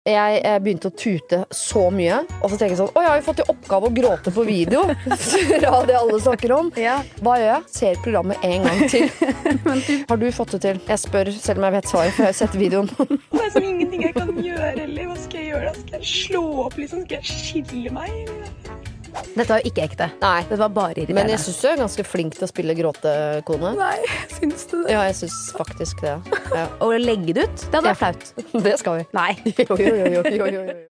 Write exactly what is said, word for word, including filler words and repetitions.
Jeg, jeg begynte å tute så mye, og så tenker jeg sånn, å, jeg har jo fått i oppgave å gråte på video. Fra det alle snakker om. Ja. Hva gjør jeg? Ser programmet en gang til. Har du fått det til? Jeg spør, selv om jeg vet svaret, for jeg har sett videoen. Det er sånn ingenting jeg kan gjøre, eller hva skal jeg gjøre da? Skal jeg slå opp, liksom? Skal jeg skille meg? Dette var jo ikke ekte. Nei. Dette var bare irriterende. Men jeg synes du er ganske flink til å spille gråtekone. Nei, syns du det? Ja, jeg synes faktisk det. Ja. Å legge det ut, det hadde vært flaut. Det skal vi. Nei. Jo, jo, jo, jo, jo, jo.